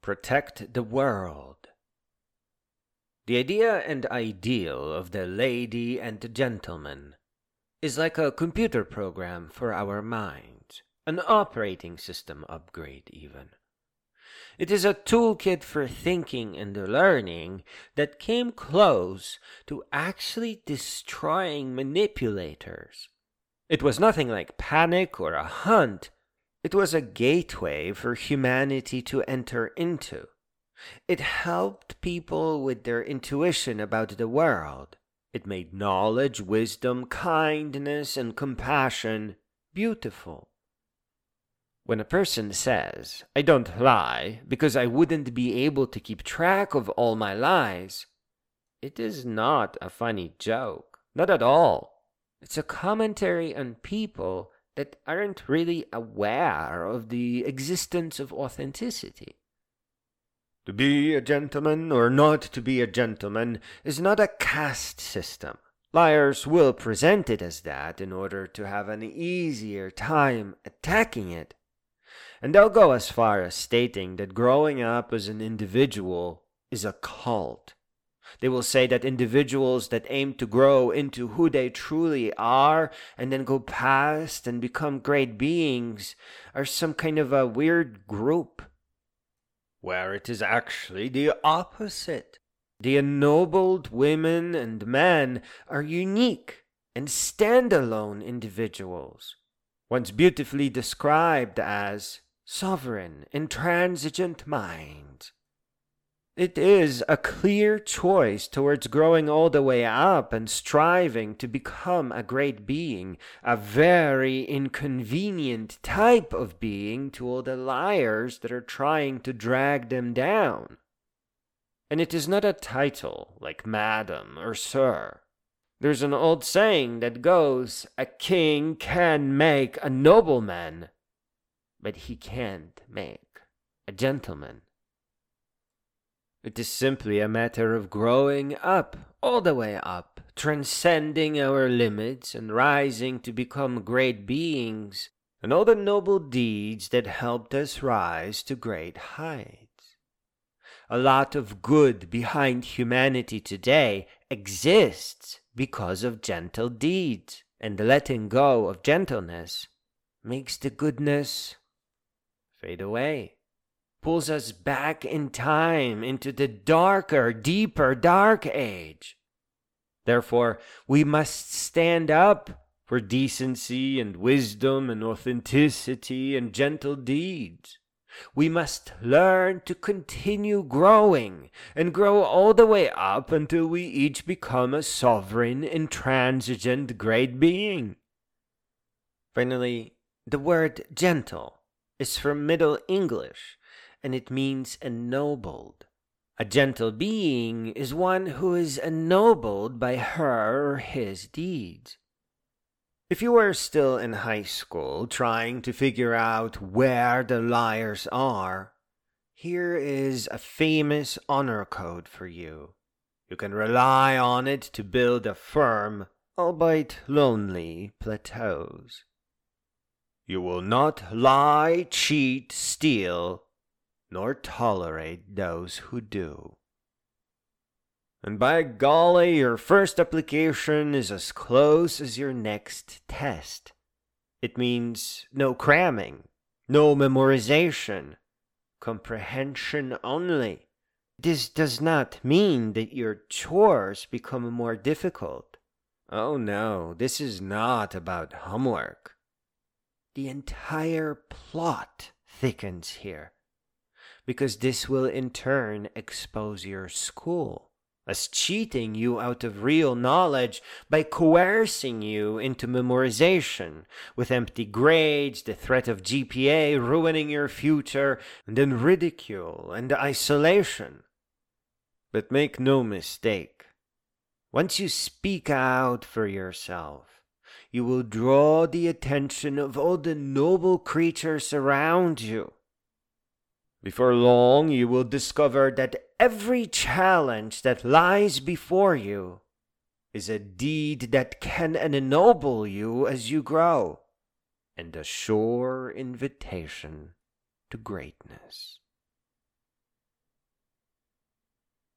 Protect the world. The idea and ideal of the lady and gentleman is like a computer program for our minds, an operating system upgrade even. It is a toolkit for thinking and learning that came close to actually destroying manipulators. It was nothing like panic or a hunt. It was a gateway for humanity to enter into. It helped people with their intuition about the world. It made knowledge, wisdom, kindness, and compassion beautiful. When a person says, "I don't lie because I wouldn't be able to keep track of all my lies," it is not a funny joke. Not at all. It's a commentary on people that aren't really aware of the existence of authenticity. To be a gentleman or not to be a gentleman is not a caste system. Liars will present it as that in order to have an easier time attacking it. And they'll go as far as stating that growing up as an individual is a cult. They will say that individuals that aim to grow into who they truly are and then go past and become great beings are some kind of a weird group, where it is actually the opposite. The ennobled women and men are unique and standalone individuals, once beautifully described as sovereign, intransigent minds. It is a clear choice towards growing all the way up and striving to become a great being, a very inconvenient type of being to all the liars that are trying to drag them down. And it is not a title like Madam or Sir. There's an old saying that goes, "A king can make a nobleman, but he can't make a gentleman." It is simply a matter of growing up, all the way up, transcending our limits and rising to become great beings, and all the noble deeds that helped us rise to great heights. A lot of good behind humanity today exists because of gentle deeds, and letting go of gentleness makes the goodness fade away. Pulls us back in time into the darker, deeper dark age. Therefore, we must stand up for decency and wisdom and authenticity and gentle deeds. We must learn to continue growing and grow all the way up until we each become a sovereign, intransigent, great being. Finally, the word gentle is from Middle English, and it means ennobled. A gentle being is one who is ennobled by her or his deeds. If you are still in high school trying to figure out where the liars are, here is a famous honor code for you. You can rely on it to build a firm, albeit lonely, plateaus. You will not lie, cheat, steal, nor tolerate those who do. And by golly, your first application is as close as your next test. It means no cramming, no memorization, comprehension only. This does not mean that your chores become more difficult. Oh no, this is not about homework. The entire plot thickens here, because this will in turn expose your school as cheating you out of real knowledge by coercing you into memorization, with empty grades, the threat of GPA ruining your future, and then ridicule and isolation. But make no mistake, once you speak out for yourself, you will draw the attention of all the noble creatures around you. Before long, you will discover that every challenge that lies before you is a deed that can ennoble you as you grow, and a sure invitation to greatness.